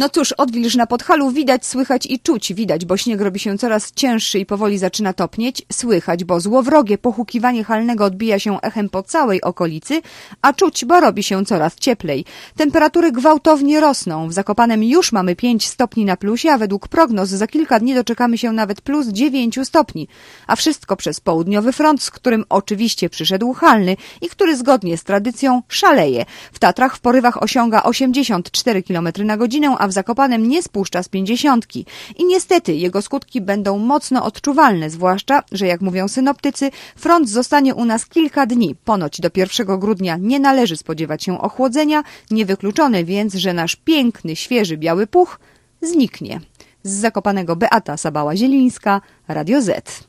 No cóż, odwilż na Podhalu widać, słychać i czuć. Widać, bo śnieg robi się coraz cięższy i powoli zaczyna topnieć. Słychać, bo złowrogie pohukiwanie halnego odbija się echem po całej okolicy, a czuć, bo robi się coraz cieplej. Temperatury gwałtownie rosną. W Zakopanem już mamy 5 stopni na plusie, a według prognoz za kilka dni doczekamy się nawet plus 9 stopni. A wszystko przez południowy front, z którym oczywiście przyszedł halny i który zgodnie z tradycją szaleje. W Tatrach w porywach osiąga 84 km na godzinę, a w Zakopanem nie spuszcza z 50. I niestety jego skutki będą mocno odczuwalne, zwłaszcza, że jak mówią synoptycy, front zostanie u nas kilka dni. Ponoć do 1 grudnia nie należy spodziewać się ochłodzenia, niewykluczone więc, że nasz piękny, świeży biały puch zniknie. Z Zakopanego Beata Sabała-Zielińska, Radio Z.